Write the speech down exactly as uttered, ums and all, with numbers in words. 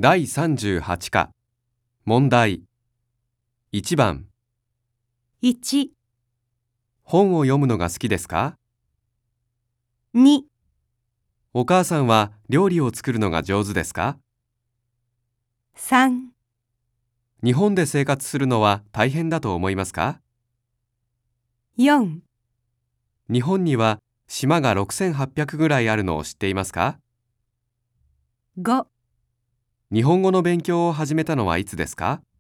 だいさんじゅうはち課問題いちばんいち、 本を読むのが好きですか？ に、 お母さんは料理を作るのが上手ですか？ さん、 日本で生活するのは大変だと思いますか？ よん、 日本には島がろくせんはっぴゃくぐらいあるのを知っていますか？ ご。 日本語の勉強を始めたのはいつですか？